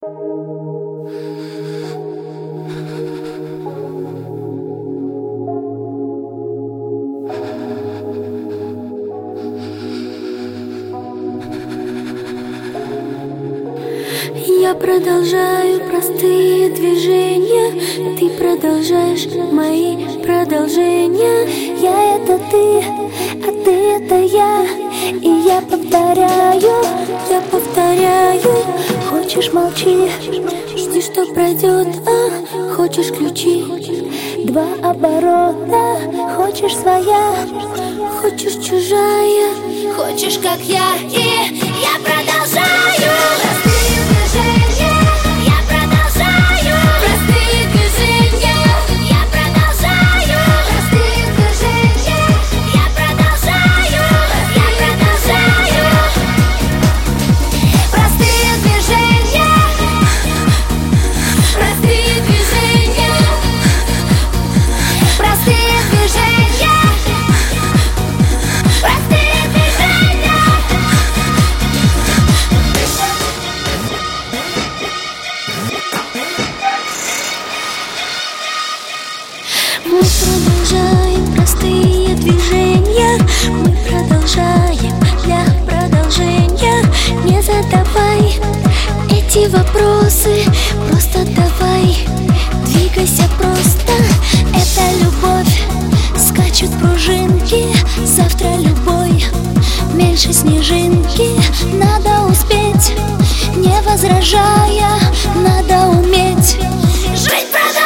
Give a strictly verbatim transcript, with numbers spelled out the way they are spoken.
Я продолжаю простые движения, ты продолжаешь мои продолжения. Я — это ты, а ты — это я. И я повторяю, я повторяю. Хочешь — молчи, жди, что пройдет. А хочешь — ключи, два оборота. Хочешь — своя, хочешь — чужая. Хочешь, как я, и я продолжаю. Мы продолжаем простые движения, мы продолжаем для продолжения. Не задавай эти вопросы, просто давай, двигайся просто. Это любовь, скачут пружинки, завтра любой меньше снежинки. Надо успеть, не возражая, надо уметь жить, продолжать.